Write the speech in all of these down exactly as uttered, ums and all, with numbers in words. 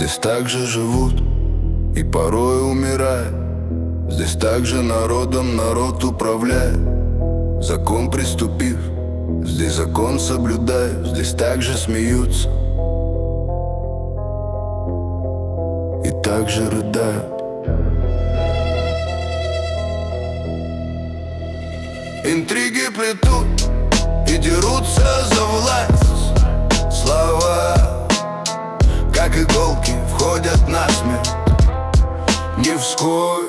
Здесь также живут и порой умирают. Здесь также народом народ управляет. Закон приступив, здесь закон соблюдают. Здесь также смеются и также рыдают. Интриги плетут и дерутся за власть. Слова, как иголки, входят насмерть, не вскользь.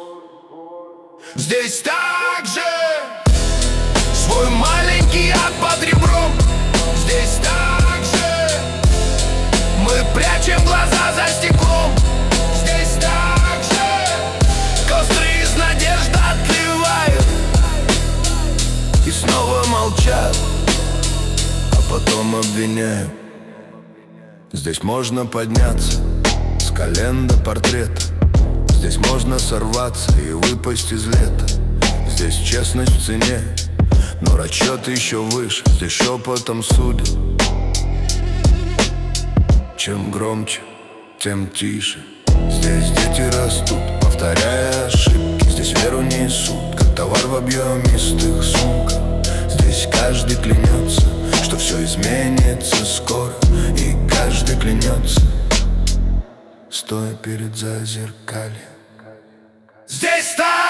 Здесь также свой маленький ад под ребром. Здесь также мы прячем глаза за стеклом. Здесь также костры из надежды отливают и снова молчат, а потом обвиняют. Здесь можно подняться с колен до портрета. Здесь можно сорваться и выпасть из лета. Здесь честность в цене, но расчет еще выше. Здесь шепотом судят. Чем громче, тем тише. Здесь дети растут, повторяя ошибки. Здесь веру несут, как товар в объемистых сумках. Здесь каждый клянется, что все изменится скоро. И каждый клянется, стоя перед зазеркальем. Здесь так!